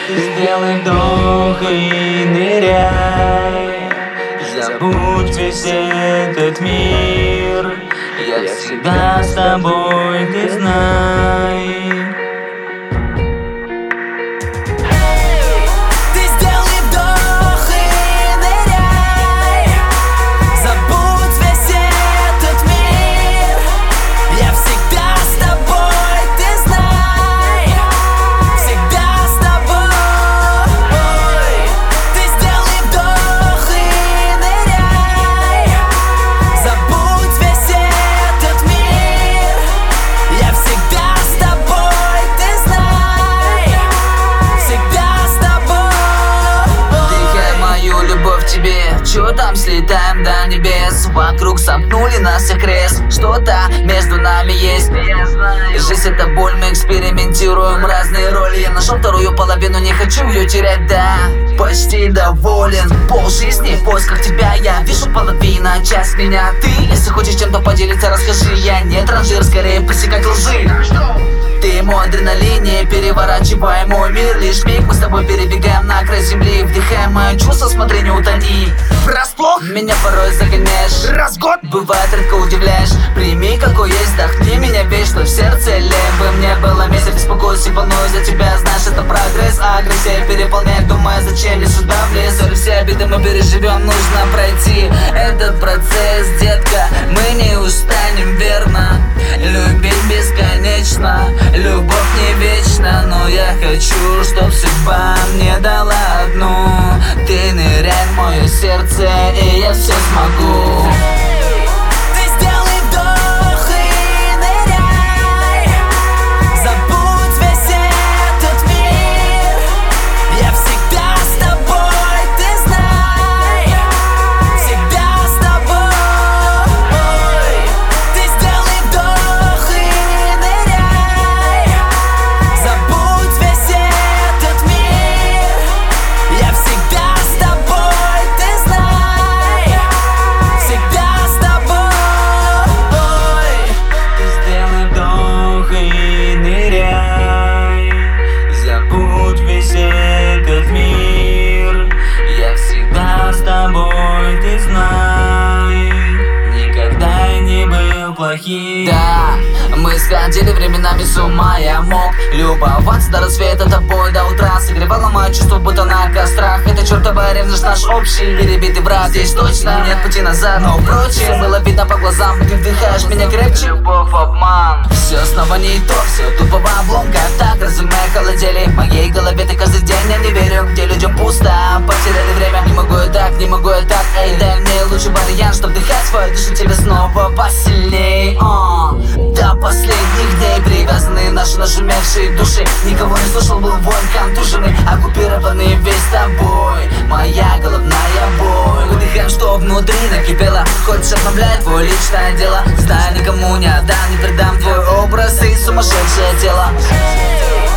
Сделай вдох и ныряй. Забудь весь этот мир. Я всегда с тобой, ты знай. Чё там, слетаем до небес? Вокруг сомкнули нас всех крест. Что-то между нами есть. Жизнь это боль, мы экспериментируем разные роли. Я нашел вторую половину, не хочу ее терять, да. Почти доволен, полжизни в поисках тебя. Я вижу половина, часть меня ты. Если хочешь чем-то поделиться, расскажи. Я не транжир, скорее пресекать лжи. Ты мой адреналине, переворачивай мой мир. Лишь миг, мы с тобой перебегаем на край земли. Вдыхаем мои чувства, смотри, не утони. Врасплох меня порой загоняешь, раз в год бывает редко удивляешь. Прими какой есть, вдохни меня весь, что в сердце лень бы мне было месяц. Беспокоюсь и волнуюсь за тебя, знаешь, это прогресс. Агрессия переполняет, думаю, зачем я сюда влез. Все обиды мы переживем, нужно пройти этот процесс, детка. Мы не устанем, верно, любить бесконечно. Любовь не вечна, но я хочу, чтоб судьба мне дала одну. Ты ныряй в мое сердце, и я все смогу. Да, мы сходили временами с ума. Я мог любоваться до рассвета тобой до утра. Согревала мои чувства, будто на кострах. Это чертова ревность, наш общий перебитый враг. Здесь точно нет пути назад, но впрочем было видно по глазам. Ты вдыхаешь меня крепче, любовь, обман. Все снова не то, все тупо в обломках. Так разумея холодели в моей голове. Ты каждый день, я не верю, где людям пусто. Потеряли время, не могу я так, не могу я так. Эй, дай мне лучший вариант, чтоб вдыхать свою душу тебе снова посильней. До последних дней привязаны наши нашумевшие души. Никого не слышал, был воин контуженный, оккупированный весь тобой. Моя головная боль. Выдыхаем, что внутри накипело. Хочешь обновлять твое личное дело? Знаю, никому не отдам, не предам твой образ и сумасшедшее тело.